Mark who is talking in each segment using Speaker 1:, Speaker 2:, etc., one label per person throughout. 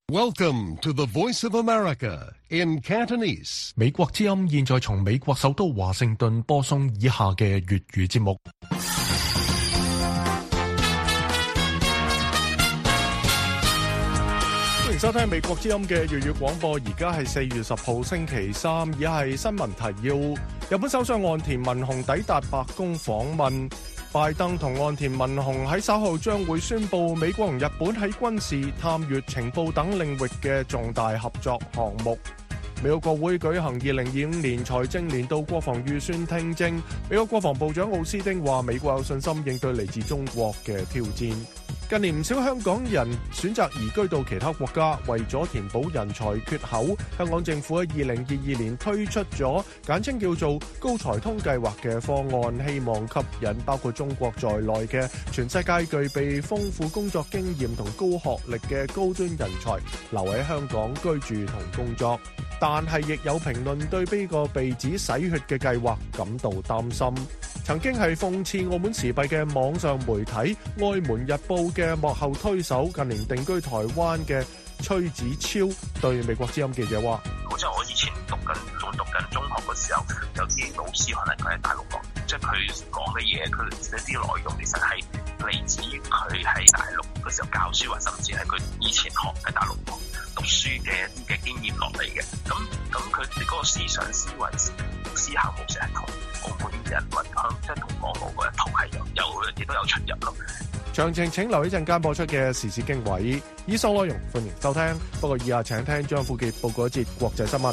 Speaker 1: Welcome to the Voice of America in Cantonese.
Speaker 2: 美國之音現在從美國首都華盛頓播送以下嘅粵語節目。歡迎收聽美國之音嘅粵語廣播。而家係4月10號星期三，以下係新聞提要。日本首相岸田文雄抵達白宮訪問。拜登同岸田文雄喺稍後將會宣布美國同日本喺軍事、探月、情報等領域嘅重大合作項目。美國國會舉行2025年財政年度國防預算聽證。美國國防部長奧斯汀話：美國有信心應對嚟自中國嘅挑戰。近年唔少香港人選擇移居到其他國家，為咗填補人才缺口，香港政府喺2022年推出咗簡稱叫做高才通計劃嘅方案，希望吸引包括中國在內嘅全世界具備豐富工作經驗同高學歷嘅高端人才留喺香港居住同工作。但係亦有評論對呢個被指洗血嘅計劃感到擔心。曾經係諷刺澳門時弊嘅網上媒體《愛門日報》嘅幕後推手，近年定居台灣嘅崔子超對美國之音記者話：
Speaker 3: 好似我以前仲讀緊中學嘅時候，有啲老師可能佢喺大陸講，即係佢講嘅嘢，佢一啲內容其實係嚟自於佢喺大陸嘅時候教書，或甚至係佢以前學喺大陸讀書嘅經驗落嚟嘅。咁佢哋嗰個思想思維思考模式係同澳門人或者即係同港澳嗰一套係亦都有出入咯。
Speaker 2: 詳情請留意陣間播出嘅時事經緯，以上內容歡迎收聽。不過以下請聽張富傑報告一節國際新聞。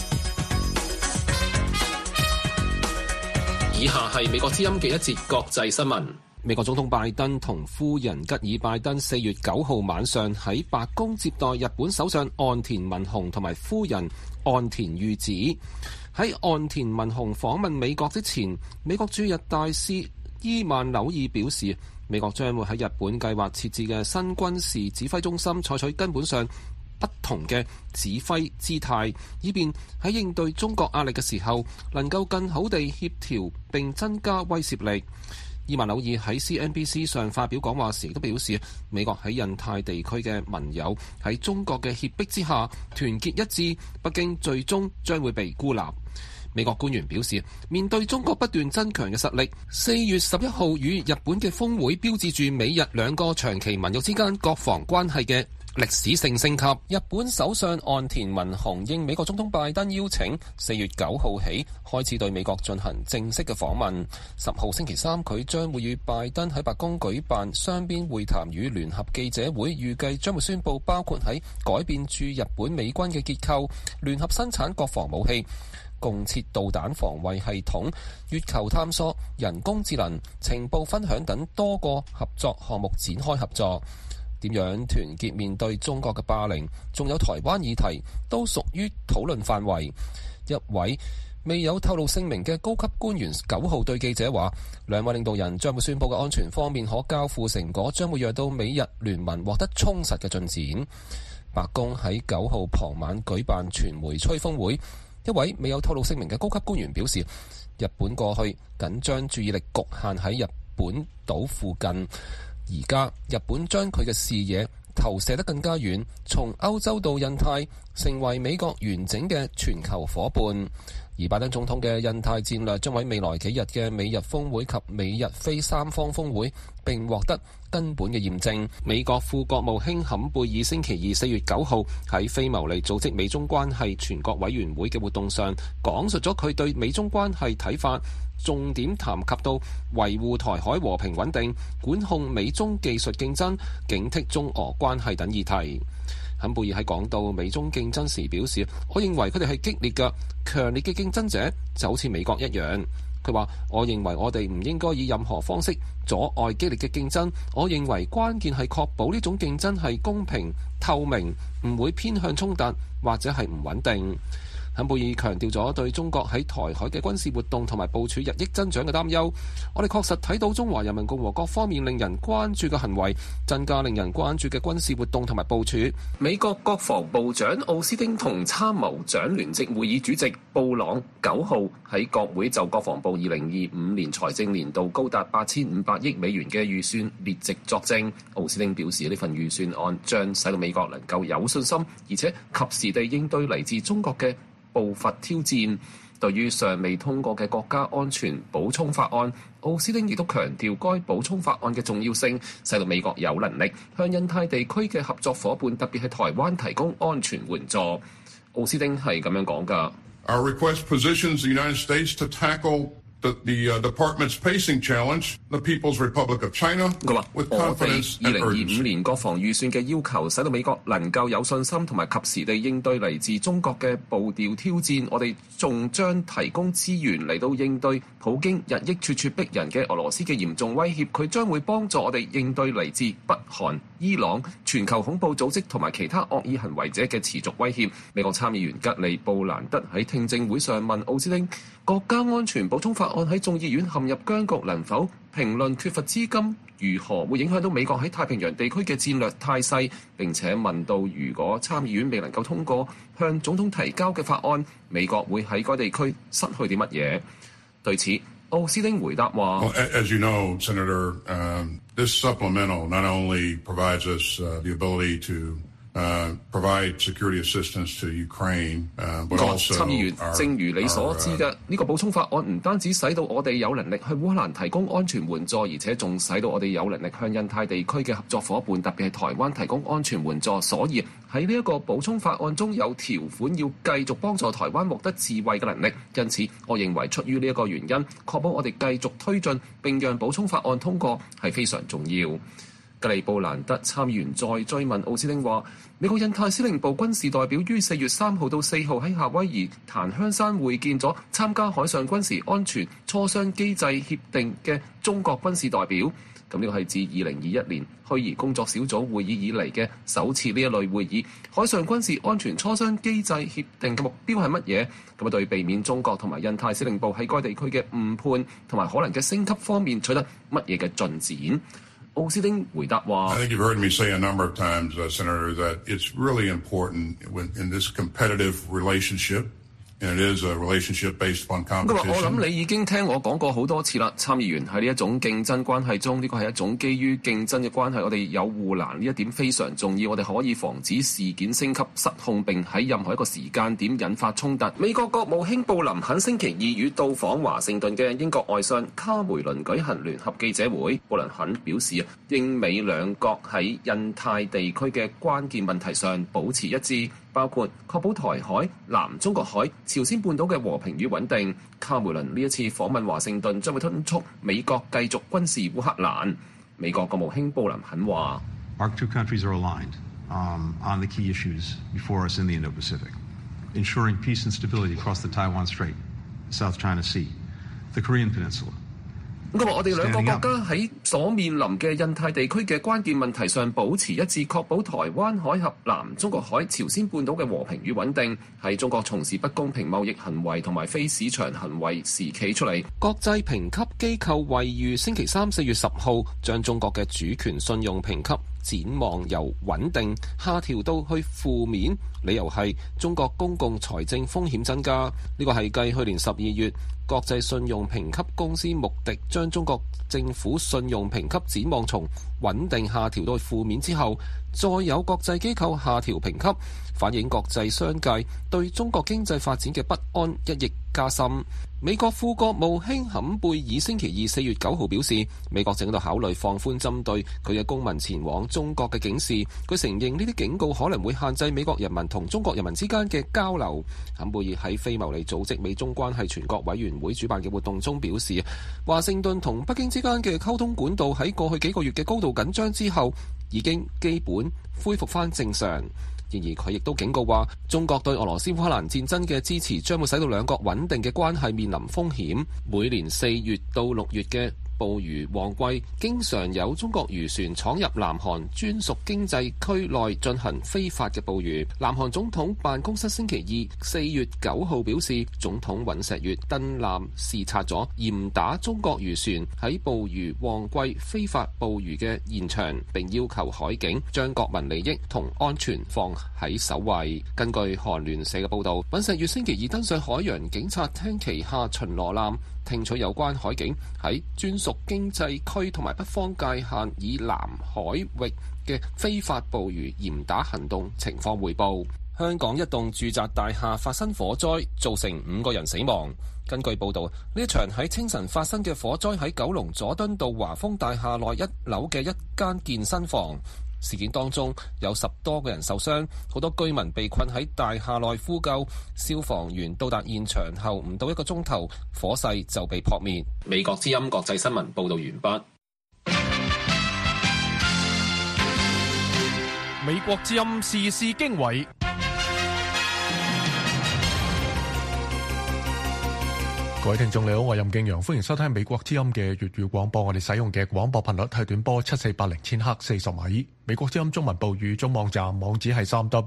Speaker 4: 以下係美國之音嘅一節國際新聞。美國總統拜登同夫人吉爾拜登4月9號晚上喺白宮接待日本首相岸田文雄同埋夫人岸田裕子。喺岸田文雄訪問美國之前，美國駐日大使伊萬紐爾表示，美國將會喺日本計劃設置嘅新軍事指揮中心採取根本上不同嘅指揮姿態，以便喺應對中國壓力嘅時候能夠更好地協調並增加威懾力。伊萬紐爾喺 CNBC 上發表講話時亦都表示，美國喺印太地區嘅盟友喺中國嘅脅迫之下團結一致，北京最終將會被孤立。美國官員表示，面對中國不斷增強嘅實力，4月11號與日本嘅峰會標誌住美日兩個長期盟友之間國防關係嘅歷史性升級。日本首相岸田文雄應美國總統拜登邀請，4月9號起開始對美國進行正式嘅訪問。10號星期三，佢將會與拜登喺白宮舉辦雙邊會談與聯合記者會，預計將會宣布包括喺改變駐日本美軍嘅結構、聯合生產國防武器、共設導彈防衛系統、月球探索、人工智能、情報分享等多個合作項目展開合作。點樣團結面對中國嘅霸凌，仲有台灣議題，都屬於討論範圍。一位未有透露姓名嘅高級官員9號對記者話，兩位領導人將會宣布嘅安全方面可交付成果，將會讓到美日聯盟獲得充實嘅進展。白宮喺9號傍晚舉辦傳媒吹風會。一位未有透露姓名嘅高級官員表示，日本過去緊將注意力局限喺日本島附近，而家日本將佢嘅視野投射得更加遠，從歐洲到印太，成為美國完整嘅全球夥伴。而拜登總統嘅印太戰略將喺未來幾日嘅美日峰會及美日非三方峰會並獲得根本嘅驗證。美國副國務卿坎貝爾星期二4月9號喺非牟利組織美中關係全國委員會嘅活動上，講述咗佢對美中關係睇法，重點談及到維護台海和平穩定、管控美中技術競爭、警惕中俄關係等議題。坎貝爾喺講到美中競爭時表示，我認為佢哋係激烈嘅、強烈嘅競爭者，就好似美國一樣。佢話，我認為我哋唔應該以任何方式阻礙激烈嘅競爭，我認為關鍵係確保呢種競爭係公平、透明，唔會偏向衝突或者係唔穩定。 坎貝爾強調咗對中國喺台海嘅軍事活動同埋部署日益增長嘅擔憂。我哋確實睇到中華人民共和國方面令人關注嘅行為，增加令人關注嘅軍事活動同埋部署。美國國防部長奧斯汀同參謀長聯席會議主席布朗9號喺國會就國防部2025年財政年度高達8500億美元嘅預算列席作證。奧斯汀表示，呢份預算案將使到美國能夠有信心，而且及時地應對嚟自中國嘅步伐挑戰。對於尚未通過嘅國家安全補充法案，奧斯汀亦都強調該補充法案嘅重要性，使到美國有能力向印太地區嘅合作夥伴，特別係台灣提供安全援助。奧斯汀係咁樣講㗎。
Speaker 5: Our request positions the United States to tackle the department's pacing challenge, the People's Republic of China, with confidence and urgency. 我哋2025年國防預算嘅要求，使到美國能夠有信心同埋及時地應對嚟自中國嘅步調挑戰。我哋仲將提供資源嚟到應對普京日益咄咄逼人嘅俄羅斯嘅嚴重威脅。佢將會幫助我哋應對嚟自北韓、伊朗、全球恐怖組織同埋其他惡意行為者嘅持續威脅。美國參議員吉利布蘭德喺聽證會上問奧斯汀，國家安全補充法案喺眾議院陷入僵局，能否評論缺乏資金如何會影響到美國喺太平洋地區嘅戰略態勢？並且問到，如果參議院未能夠通過向總統提交嘅法案，美國會喺該地區失去啲乜嘢？對此，奧斯汀回答話 ：As you know, Senator, this supplemental not only provides us the ability to provide security assistance to Ukraine, but also
Speaker 4: 參議員，正如你所知嘅，呢個補充法案唔單止使到我哋有能力向烏克蘭提供安全援助，而且仲使到我哋有能力向印太地區嘅合作夥伴，特別係台灣提供安全援助。所以喺呢一個補充法案中有條款要繼續幫助台灣獲得自衛嘅能力。因此，我認為出於呢一個原因，確保我哋繼續推進並讓補充法案通過係非常重要。吉利布蘭德參議員再追問奧斯汀話，美國印太司令部軍事代表於4月3號到4號喺夏威夷檀香山會見咗參加海上軍事安全磋商機制協定嘅中國軍事代表。咁呢個係自2021年虛擬工作小組會議以嚟嘅首次呢一類會議。海上軍事安全磋商機制協定嘅目標係乜嘢？咁對避免中國同埋印太司令部喺該地區嘅誤判同埋可能嘅升級方面取得乜嘢嘅進展？奧斯汀回答話
Speaker 5: I think you've heard me say a number of times, Senator, that it's really important in this competitive relationship, and it is a relationship based upon competition.
Speaker 4: 我諗你已經聽我講過好多次啦，參議員喺呢一種競爭關係中，呢個係一種基於競爭嘅關係，我哋有護欄呢一點非常重要，我哋可以防止事件升級失控並喺任何一個時間點引發衝突。美國國務卿布林肯星期二與到訪華盛頓嘅英國外相卡梅倫舉行聯合記者會。布林肯表示，英美兩國喺印太地區嘅關鍵問題上保持一致，包括確保台海、南中國海、朝鮮半島嘅和平與穩定。卡梅倫呢一次訪問華盛頓將會敦促美國繼續軍事烏克蘭。美國國務卿布林肯話
Speaker 6: Our two countries are aligned on the key issues before us in the Indo-Pacific, ensuring peace and stability across the Taiwan Strait, the South China Sea, the Korean Peninsula.
Speaker 4: 我哋兩個國家喺所面臨嘅印太地區嘅關鍵問題上保持一致，確保台灣海峽、南中國海、朝鮮半島嘅和平與穩定。喺中國從事不公平貿易行為同埋非市場行為時企出嚟。國際評級機構惠譽星期三4月10號將中國嘅主權信用評級展望由穩定下調到去負面，理由係中國公共財政風險增加。呢個係繼去年12月國際信用評級公司穆迪將中國政府信用評級展望從穩定下調到負面之後，再有國際機構下調評級，反映國際商界對中國經濟發展嘅不安一役加深。美國副國務卿坎貝爾星期二4月9號表示，美國正喺度考慮放寬針對佢嘅公民前往中國嘅警示。佢承認呢啲警告可能會限制美國人民同中國人民之間嘅交流。坎貝爾喺非牟利組織美中關係全國委員會主辦嘅活動中表示，華盛頓同北京之間嘅溝通管道喺過去幾個月嘅高度緊張之後已經基本恢復返正常。然而佢亦都警告話，中國對俄羅斯烏克蘭戰爭嘅支持將會使到兩國穩定嘅關係面臨風險。每年4月到6月嘅捕魚旺季，經常有中國漁船闖入南韓專屬經濟區內進行非法嘅捕魚。南韓總統辦公室星期二4月9號表示，總統尹錫悅登艦視察咗嚴打中國漁船喺捕魚旺季非法捕魚嘅現場，並要求海警將國民利益同安全放喺首位。根據韓聯社嘅報導，尹錫悅星期二登上海洋警察廳旗下巡邏艦，聽取有關海警喺專屬經濟區同埋北方界限以南海域嘅非法捕魚嚴打行動情況匯報。香港一棟住宅大廈發生火災，造成5個人死亡。根據報導，呢一場喺清晨發生嘅火災喺九龍佐敦道華豐大廈內1樓嘅一間健身房。事件當中有10多個人受傷，好多居民被困喺大廈內呼救。消防員到達現場後唔到1個鐘頭，火勢就被撲滅。美國之音國際新聞報導完畢。
Speaker 2: 美國之音時事經緯。各位聽眾你好，我係任敬陽，歡迎收聽美國之音嘅粵語廣播。我哋使用嘅廣播頻率係短波7480千赫40米。美國之音中文部語中網站網址係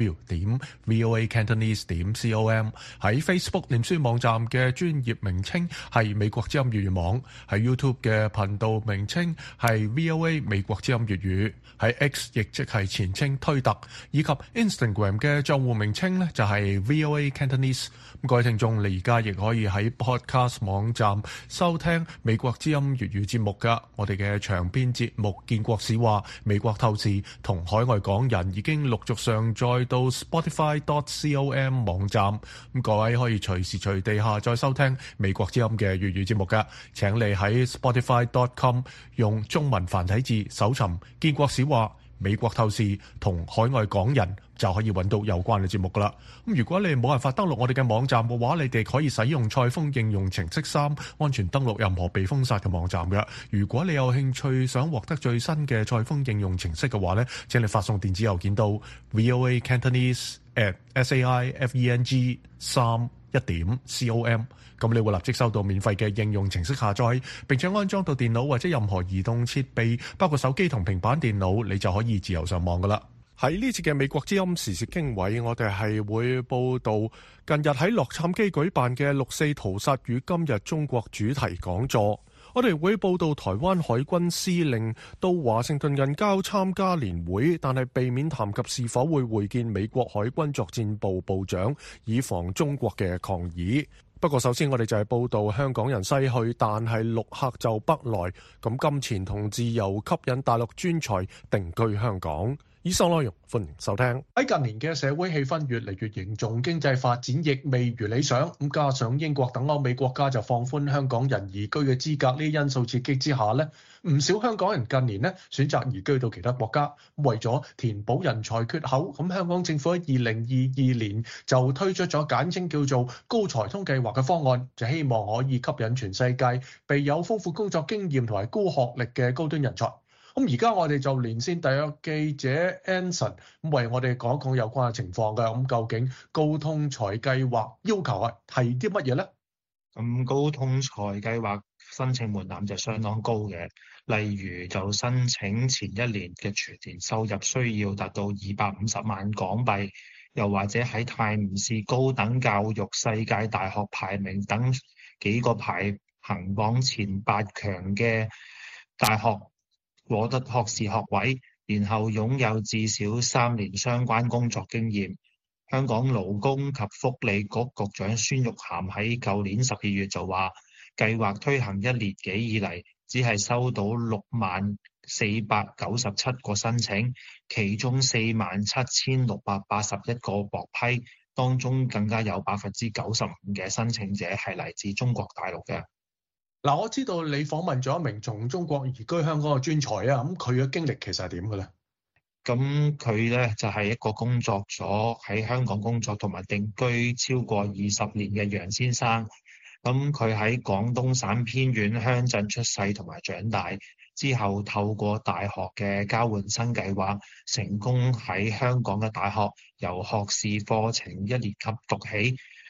Speaker 2: 3w.voacantonese.com。喺 Facebook 臉書網站嘅專頁名稱係美國之音粵語網，喺 YouTube 嘅頻道名稱係 VOA 美國之音粵語，喺 X 亦即係前稱推特，以及 Instagram 嘅賬戶名稱呢就係 VOA Cantonese。各位聽眾，你而家亦可以喺 Podcast網站收聽美國之音粵語節目㗎。我哋嘅長篇節目建國史話、美國透視同海外港人已經陸續上載到 Spotify.com 網站，咁各位可以隨時隨地下載收聽美國之音嘅粵語節目㗎。請你喺 Spotify.com 用中文繁體字搜尋建國史話、美國透視同海外港人，就可以揾到有關嘅節目噶啦。咁如果你冇辦法登錄我哋嘅網站嘅話，你哋可以使用賽風應用程式3安全登錄任何被封殺嘅網站嘅。如果你有興趣想獲得最新嘅賽風應用程式嘅話呢，請你發送電子郵件到 voacantonese@saifeng3.com，咁你會立即收到免費嘅應用程式下載，並且安裝到電腦或者任何移動設備，包括手機同平板電腦，你就可以自由上網噶啦。喺呢次嘅美國之音時事經緯，我哋係會報道近日喺洛杉磯舉辦嘅6四屠殺與今日中國主題講座。我哋會報道台灣海軍司令到華盛頓近郊參加年會，但係避免談及是否會會見美國海軍作戰部部長，以防中國嘅抗議。不過首先我哋就係報道香港人西去，但係陸客就北來，咁金錢同自由吸引大陸專才定居香港。以上內容歡迎收聽。喺近年嘅社會氣氛越嚟越嚴重，經濟發展亦未如理想，咁加上英國等歐美國家就放寬香港人移居嘅資格，呢啲因素刺激之下呢，唔少香港人近年呢選擇移居到其他國家，為咗填補人才缺口，咁香港政府喺2022年就推出咗簡稱叫做高才通計劃嘅方案，就希望可以吸引全世界備有豐富工作經驗同埋高學歷嘅高端人才。咁而家我哋就連線特約記者 Anson 咁為我哋講一講有關嘅情況嘅。咁究竟高通才計劃要求係啲乜嘢呢？
Speaker 7: 咁高通才計劃申請門檻就相當高嘅，例如就申請前一年嘅全年收入需要達到250萬港幣，又或者喺泰晤士高等教育世界大學排名等幾個排行榜前8強嘅大學攞得學士學位，然後擁有至少3年相關工作經驗。香港勞工及福利局局長孫玉菡喺舊年12月就話，計劃推行1年幾以嚟，只係收到60497個申請，其中47681個獲批，當中更加有95%嘅申請者係嚟自中國大陸嘅。
Speaker 2: 嗱，我知道你訪問咗一名從中國移居香港嘅專才啊，咁佢嘅經歷其實係點嘅咧？
Speaker 7: 咁佢咧就係一個工作咗喺香港工作同埋定居超過20年嘅楊先生。咁佢喺廣東省偏遠鄉鎮出世同埋長大，之後透過大學嘅交換生計劃，成功喺香港嘅大學由學士課程1年級讀起。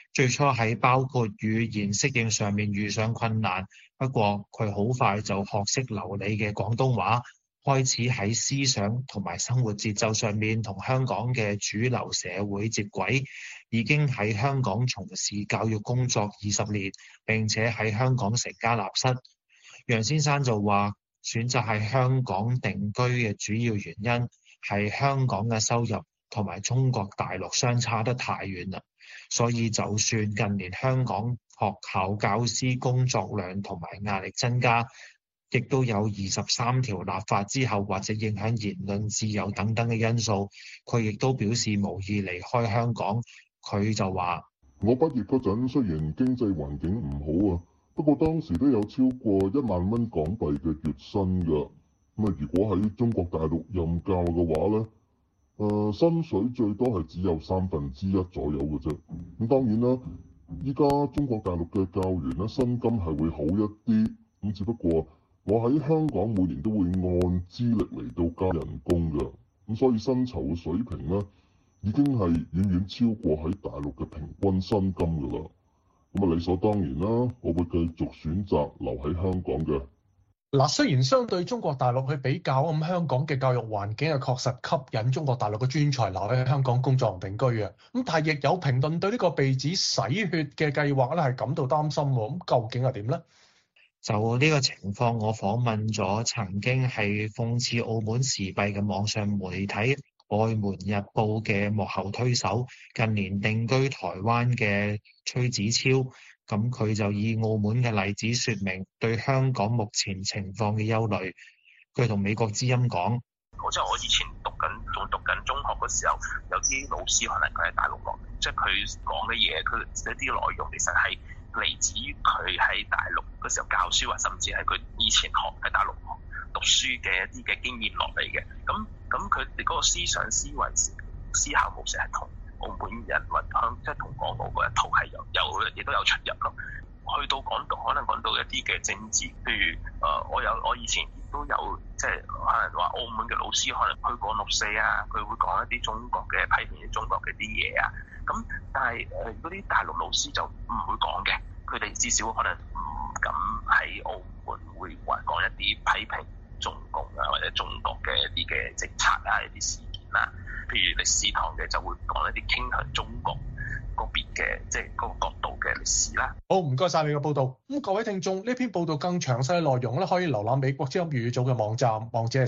Speaker 7: 最初喺包括語言適應上面遇上困難，不過佢好快就學識流利嘅廣東話，開始喺思想同埋生活節奏上面同香港嘅主流社會接軌，已經喺香港從事教育工作20年，並且喺香港成家立室。楊先生就話，選擇喺香港定居嘅主要原因係香港嘅收入同埋中國大陸相差得太遠啦，所以就算近年香港學校教師工作量同埋壓力增加，亦都有23條立法之後或者影響言論自由等等嘅因素，佢亦都表示無意離開香港。佢就話：
Speaker 8: 我畢業嗰陣雖然經濟環境唔好啊，不過當時都有超過1萬蚊港幣嘅月薪㗎。咁啊，如果喺中國大陸任教嘅話咧，薪水最多係只有1/3左右嘅啫。咁當然啦，依家中國大陸嘅教員咧，薪金係會好一啲。咁只不過我喺香港每年都會按資歷嚟到加人工㗎。咁所以薪酬嘅水平咧，已經係遠遠超過喺大陸嘅平均薪金㗎啦。咁啊，理所當然啦，我會繼續選擇留喺香港嘅。
Speaker 9: 嗱，雖然相對中國大陸去比較，咁香港嘅教育環境係確實吸引中國大陸嘅專才留喺香港工作同定居嘅。咁但係亦有評論對呢個被指洗血嘅計劃咧係感到擔心喎。咁究竟係點呢？
Speaker 7: 就呢個情況，我訪問咗曾經係諷刺澳門時弊嘅網上媒體《外門日報》嘅幕後推手，近年定居台灣嘅崔子超。咁佢就以澳門嘅例子說明對香港目前情況嘅憂慮。佢同美國之音講：
Speaker 3: 即係我以前仲讀緊中學嘅時候，有啲老師可能佢係大陸落嚟，即係佢講嘅嘢，佢一啲內容其實係嚟自於佢喺大陸嗰時候教書，或甚至係佢以前喺大陸讀書嘅一啲嘅經驗落嚟嘅。咁佢哋嗰個思想思維思考模式係同澳門人或即係同港澳嗰一套係亦都有出入咯。去到講到可能講到一啲嘅政治，譬如我以前亦都有即係可能話澳門嘅老師可能去過6·4啊，佢會講一啲中國嘅批評啲中國嘅啲嘢啊。咁但係嗰啲大陸老師就唔會講嘅，佢哋至少可能唔敢喺澳門會講一啲批評中共啊或者中國嘅一啲嘅政策啊一啲事件啊。譬如歷史堂嘅就會講一啲傾向中國嗰邊嘅即係嗰個角度嘅歷史啦。
Speaker 9: 好，唔該晒你嘅報導。咁各位聽眾，呢篇報導更詳細嘅內容咧，可以瀏覽美國之音粵語組嘅網站，網址係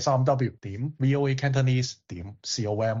Speaker 9: 3w.voacantonese.com。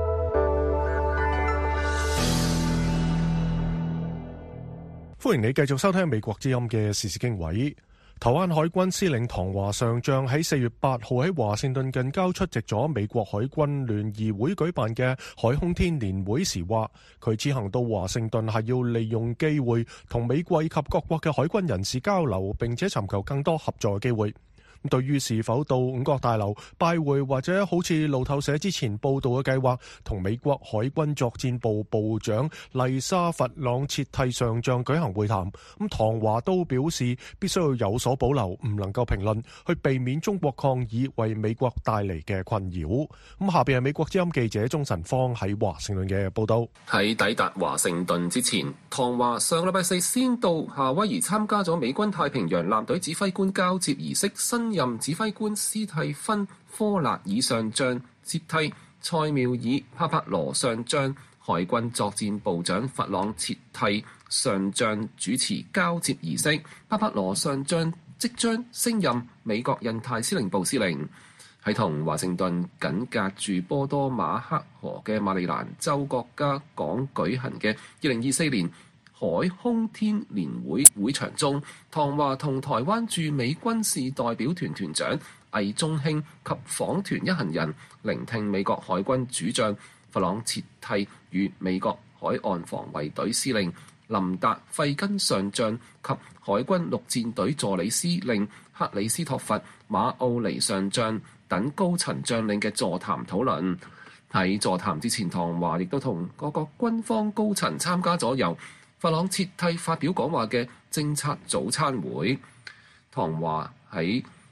Speaker 2: 歡迎你繼續收聽美國之音嘅時事經緯。台灣海軍司令唐華上將喺4月8號喺華盛頓近郊出席咗美國海軍聯誼會舉辦嘅海空天年會時話，佢此行到華盛頓係要利用機會同美國以及各國嘅海軍人士交流，並且尋求更多合作嘅機會。對於是否到五角大樓拜會或者好似路透社之前報道嘅計劃，同美國海軍作戰部部長麗莎弗朗切蒂上將舉行會談，咁唐華都表示必須要有所保留，唔能夠評論，去避免中國抗議為美國帶嚟嘅困擾。咁下邊係美國之音記者鍾晨芳喺華盛頓嘅報道。
Speaker 4: 喺抵達華盛頓之前，唐華上禮拜4先到夏威夷參加咗美軍太平洋艦隊指揮官交接儀式，新任指揮官斯蒂芬科勒爾上將接替塞繆爾帕帕羅上將，海軍作戰部長弗朗切蒂上將主持交接儀式。帕帕羅上將即將升任美國印太司令部司令。喺同華盛頓緊隔住波多馬克河嘅馬里蘭州國家港舉行嘅2024年海空天年會會場中，唐華同台灣駐美軍事代表團團長魏中興及訪團一行人聆聽美國海軍主將弗朗切蒂與美國海岸防衛隊司令林達費根上將及海軍陸戰隊助理司令克里斯托弗馬奧尼上將等高層將領嘅座談討論。喺座談之前，唐華亦都同各個軍方高層參加咗由弗朗切蒂發表講話嘅政策早餐會。唐華喺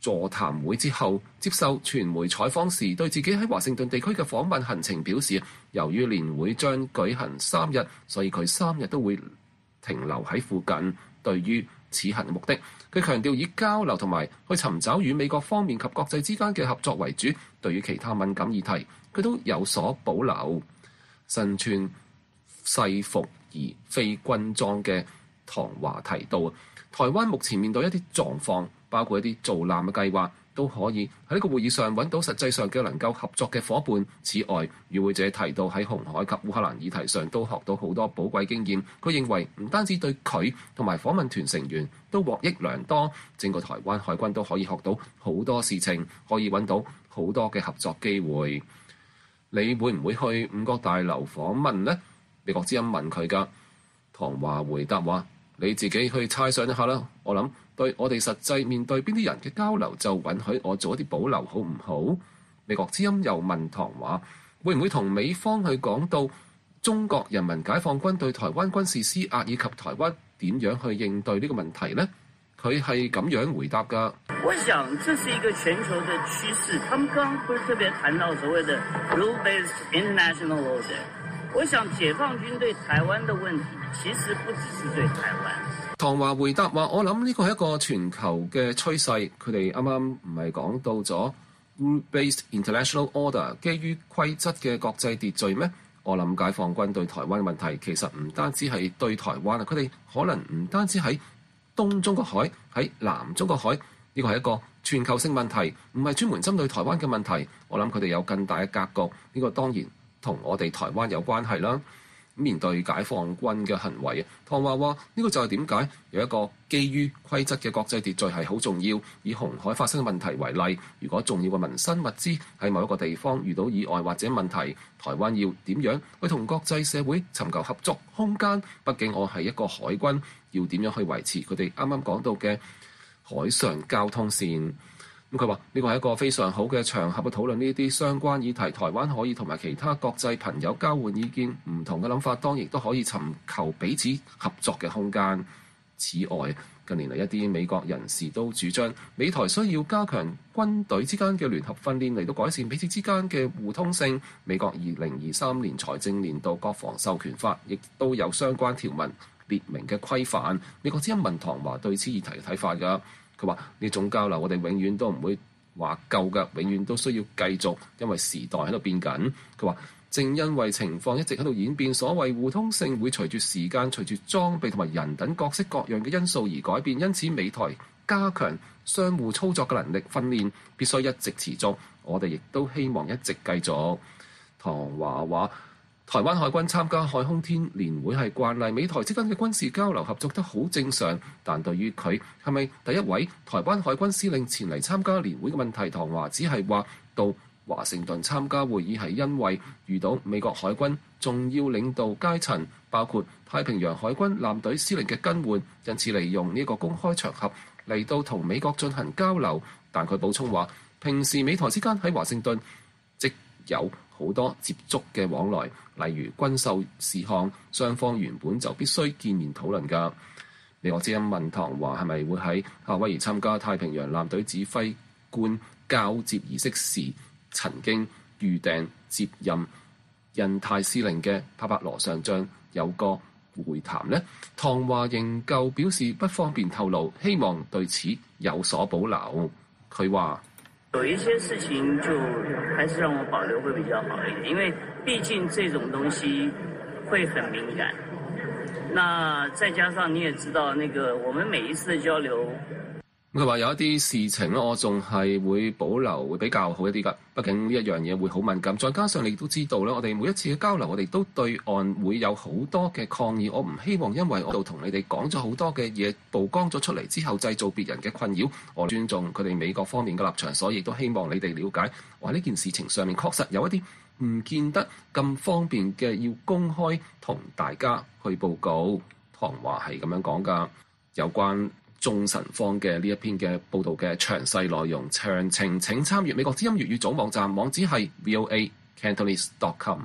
Speaker 4: 座談會之後，接受傳媒採訪時，對自己喺華盛頓地區嘅訪問行程表示，由於年會將舉行3日，所以佢3日都會停留喺附近。對於此行嘅目的，佢強調以交流同埋去尋找與美國方面及國際之間嘅合作為主。對於其他敏感議題，佢都有所保留。身穿制服而非軍裝嘅唐華提到，台灣目前面對一啲狀況，包括一啲造艦嘅計劃，都可以喺呢個會議上揾到實際上嘅能夠合作嘅伙伴。此外，與會者提到喺紅海及烏克蘭議題上都學到好多寶貴經驗。佢認為唔單止對佢同埋訪問團成員都獲益良多，整個台灣海軍都可以學到好多事情，可以揾到好多嘅合作機會。你會唔會去五角大樓訪問呢？美國之音問佢㗎。唐華回答話：你自己去猜想一下啦。我諗對我哋實際面對邊啲人嘅交流，就允許我做一啲保留，好唔好？美國之音又問唐華：會唔會同美方去講到中國人民解放軍對台灣軍事施壓，以及台灣點樣去應對呢個問題呢？佢係咁樣回答㗎。
Speaker 10: 我想這是一個全球的趨勢。他們剛剛不是特別談到所謂的 rule-based international order。我想解放軍對台灣的問題其實不只是對台灣。
Speaker 4: 唐華回答話：我諗呢個係一個全球嘅趨勢。佢哋啱啱唔係講到咗 rule-based international order 基於規則嘅國際秩序咩？我諗解放軍對台灣嘅問題其實唔單止係對台灣啊，佢哋可能唔單止喺東中國海，喺南中國海，呢個係一個全球性問題，唔係專門針對台灣嘅問題。我諗佢哋有更大嘅格局，呢個當然同我哋台灣有關係啦。面對解放軍嘅行為，唐華話呢個就係點解有一個基於規則嘅國際秩序係好重要。以紅海發生嘅問題為例，如果重要嘅民生物資喺某一個地方遇到意外或者問題，台灣要點樣去同國際社會尋求合作空間？畢竟我係一個海軍，要點樣去維持佢哋啱啱講到嘅海上交通線？咁佢話呢個係一個非常好嘅場合去討論呢啲相關議題，台灣可以同埋其他國際朋友交換意見，唔同嘅諗法當然都可以尋求彼此合作嘅空間。此外，近年嚟一啲美國人士都主張美台需要加強軍隊之間嘅聯合訓練，嚟到改善彼此之間嘅互通性。美國2023年財政年度國防授權法亦都有相關條文列明嘅規範。美國之音問唐華對此議題嘅睇法㗎。佢話呢種交流我哋永遠都唔會話夠㗎，永遠都需要繼續，因為時代喺度變緊。佢話正因為情況一直喺度演變，所謂互通性會隨住時間、隨住裝備同埋人等各式各樣嘅因素而改變，因此美台加強相互操作嘅能力訓練必須一直持續，我哋亦都希望一直繼續。唐華話：台灣海軍參加海空天年會係慣例，美台之間嘅軍事交流合作得好正常。但對於佢係咪第一位台灣海軍司令前嚟參加年會嘅問題，唐華只係話到華盛頓參加會議係因為遇到美國海軍重要領導階層，包括太平洋海軍艦隊司令嘅更換，因此利用呢個公開場合嚟到同美國進行交流。但佢補充話，平時美台之間喺華盛頓即有好多接觸嘅往來，例如軍售事項，雙方原本就必須見面討論㗎。美國之音問唐華係咪會喺夏威夷參加太平洋艦隊指揮官交接儀式時，曾經預訂接任印太司令嘅帕帕羅上將有個會談呢？唐華仍舊表示不方便透露，希望對此有所保留。佢話：
Speaker 10: 有一些事情就還是讓我保留會比較好一點，因為畢竟這種東西會很敏感。那再加上你也知道，我們每一次的交流，
Speaker 4: 佢話有一啲事情咧，我仲係會保留，會比較好一啲㗎。畢竟呢一樣嘢會好敏感，再加上你都知道咧，我哋每一次嘅交流，我哋都對岸會有好多嘅抗議。我唔希望因為我度同你哋講咗好多嘅嘢，曝光咗出嚟之後，製造別人嘅困擾。我尊重佢哋美國方面嘅立場，所以都希望你哋了解，話呢件事情上面確實有一啲唔見得咁方便嘅，要公開同大家去報告。唐華係咁樣講㗎。有關中神方嘅呢一篇嘅報導嘅詳細內容詳情，請參閱美國之音粵語組網站，網址係 voacantonese.com。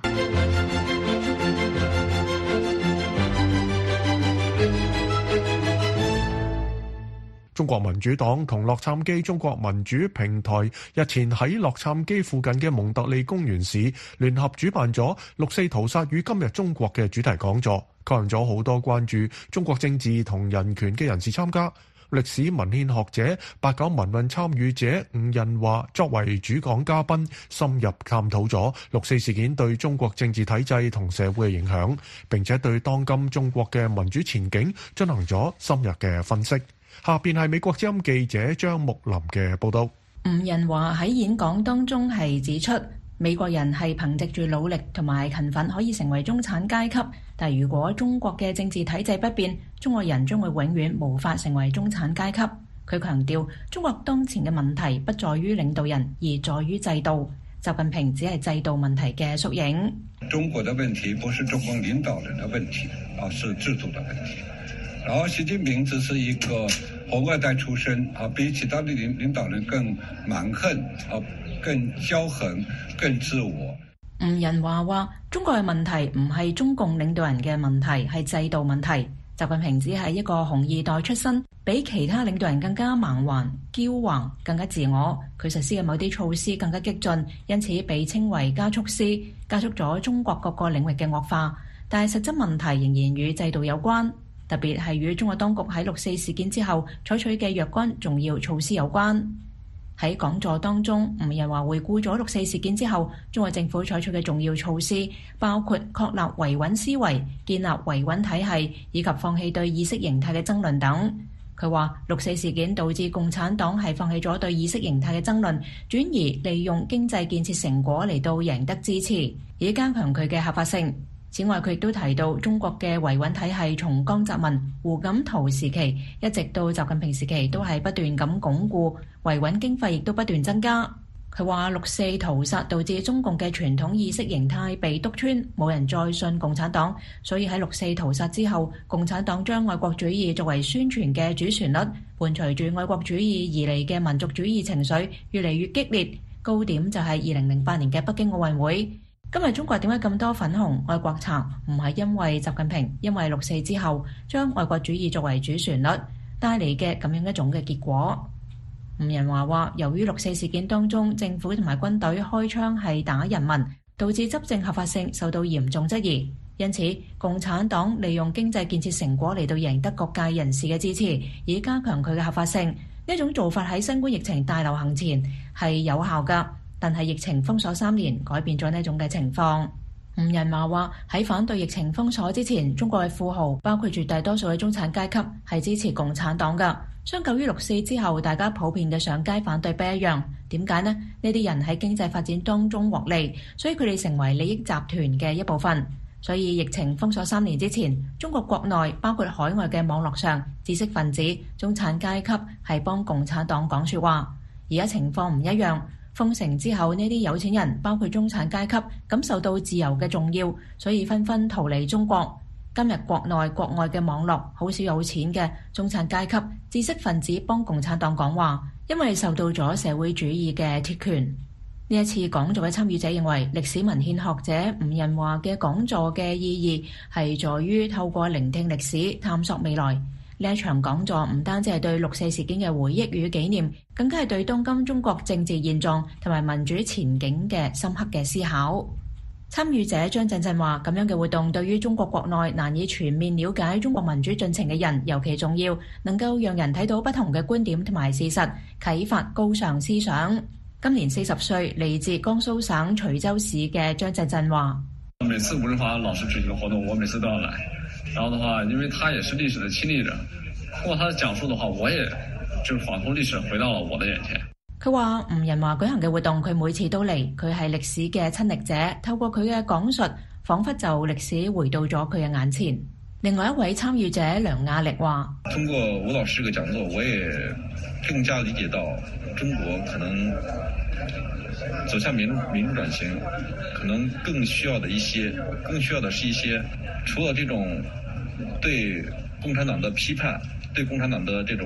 Speaker 2: 中國民主黨同洛杉磯中國民主平台日前喺洛杉磯附近嘅蒙特利公園市聯合主辦咗六四屠殺與今日中國嘅主題講座，吸引咗好多關注中國政治同人權嘅人士參加。歷史文獻學者、89民運參與者吳仁華作為主講嘉賓，深入探討咗六四事件對中國政治體制同社會嘅影響，並且對當今中國嘅民主前景進行咗深入嘅分析。下邊係美國之音記者張木林嘅報道。
Speaker 11: 吳仁華喺演講當中係指出，美國人係憑藉住努力同埋勤奮可以成為中產階級，但如果中國嘅政治體制不變，中國人將會永遠無法成為中產階級。佢強調，中國當前嘅問題不在於領導人，而在於制度。習近平只係制度問題嘅縮影。
Speaker 12: 中國的問題不是中國領導人的問題，而是制度的問題。然後習近平只是一個紅二代出身，比其他的領導人更蠻橫，更驕橫，更自我。
Speaker 11: 吳仁華話：中國嘅問題唔係中共領導人嘅問題，係制度問題。習近平只係一個紅二代出身，比其他領導人更加蠻橫、驕橫，更加自我。佢實施嘅某啲措施更加激進，因此被稱為加速師，加速咗中國各個領域嘅惡化。但係實質問題仍然與制度有關。特別係與中國當局喺六四事件之後採取嘅若干重要措施有關。喺講座當中，吳仁華回顧咗六四事件之後中國政府採取嘅重要措施，包括確立維穩思維、建立維穩體系，以及放棄對意識形態嘅爭論等。佢話六四事件導致共產黨係放棄咗對意識形態嘅爭論，轉而利用經濟建設成果嚟到贏得支持，以加強佢嘅合法性。此外，佢亦都提到中國嘅維穩體系從江澤民、胡錦濤時期一直到習近平時期都係不斷咁鞏固，維穩經費亦都不斷增加。佢話六四屠殺導致中共嘅傳統意識形態被篤穿，冇人再信共產黨，所以喺六四屠殺之後，共產黨將愛國主義作為宣傳嘅主旋律，伴隨住愛國主義而嚟嘅民族主義情緒越嚟越激烈。高點就係2008年嘅北京奧運會。今日中國點解咁多粉紅愛國賊？唔係因為習近平，因為六四之後將愛國主義作為主旋律帶嚟嘅咁樣一種嘅結果。吳仁華話，由於六四事件當中政府同埋軍隊開槍係打人民，導致執政合法性受到嚴重質疑，因此共產黨利用經濟建設成果嚟到贏得各界人士嘅支持，以加強佢嘅合法性。呢種做法喺新冠疫情大流行前係有效㗎。但係疫情封鎖3年，改變咗呢種嘅情況。吳仁華話，喺反對疫情封鎖之前，中國嘅富豪包括絕大多數嘅中產階級係支持共產黨㗎。相較於六四之後大家普遍嘅上街反對不一樣。點解呢？呢啲人喺經濟發展當中獲利，所以佢哋成為利益集團嘅一部分。所以疫情封鎖3年之前，中國國內包括海外嘅網絡上，知識分子、中產階級係幫共產黨講說話。而家情況唔一樣。封城之後，呢啲有錢人包括中產階級感受到自由嘅重要，所以紛紛逃離中國。今日國內國外嘅網絡好少有錢嘅中產階級知識分子幫共產黨講話，因為受到咗社會主義嘅鐵拳。呢一次講座嘅參與者認為，歷史文獻學者吳仁華嘅講座嘅意義係在於透過聆聽歷史探索未來。呢一場講座唔單止係對六四事件嘅回憶與紀念，更加係對當今中國政治現狀同埋民主前景嘅深刻嘅思考。參與者張振振話：咁樣嘅活動對於中國國內難以全面了解中國民主進程嘅人尤其重要，能夠讓人睇到不同嘅觀點同埋事實，啟發高尚思想。今年40歲，嚟自江蘇省徐州市嘅張振振話：
Speaker 13: 每次吳仁華老師舉行活動，我每次都要來。然後的話，因為他也是歷史的親歷者，通過他的講述的話，我也就仿佛歷史回到了我的眼前。
Speaker 11: 佢話吳仁華舉行嘅活動，佢每次都嚟，佢係歷史嘅親歷者，透過佢嘅講述，彷彿就歷史回到咗佢嘅眼前。另外一位參與者梁亞力話：
Speaker 12: 通過吳老師嘅講座，我也更加理解到中國可能走向民主轉型，可能更需要的是一些除了這種對共產黨的批判，對共產黨的這種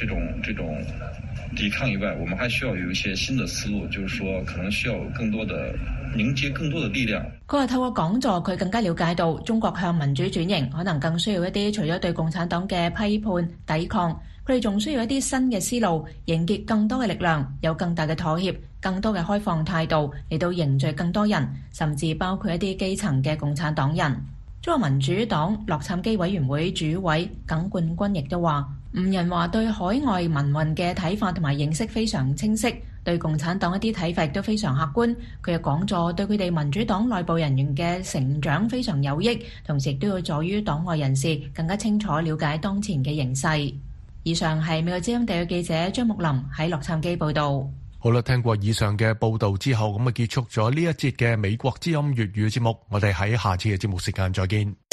Speaker 12: 抵抗以外，我們還需要有一些新的思路，就是說可能需要更多的凝結更多的力量。
Speaker 11: 佢話透過講座，佢更加了解到中國向民主轉型，可能更需要一啲除咗對共產黨嘅批判抵抗， 佢哋仲需要一啲新嘅思路，凝結更多嘅力量，有更大嘅妥協，更多嘅開放態度嚟到凝聚更多人，甚至包括一啲基層嘅共產黨人。中國民主黨洛杉磯委員會主委耿冠軍亦都話，吳仁華對海外民運嘅睇法同埋認識非常清晰，對共產黨一啲睇法亦都非常客觀。佢嘅講座對佢哋民主黨內部人員嘅成長非常有益，同時亦都有助於黨外人士更加清楚了解當前嘅形勢。以上係美國之音特約記者張木林喺洛杉磯報道。
Speaker 2: 好啦，聽過以上嘅報道之後，咁啊結束咗呢一節嘅美國之音粵語節目，我哋喺下次嘅節目時間再見。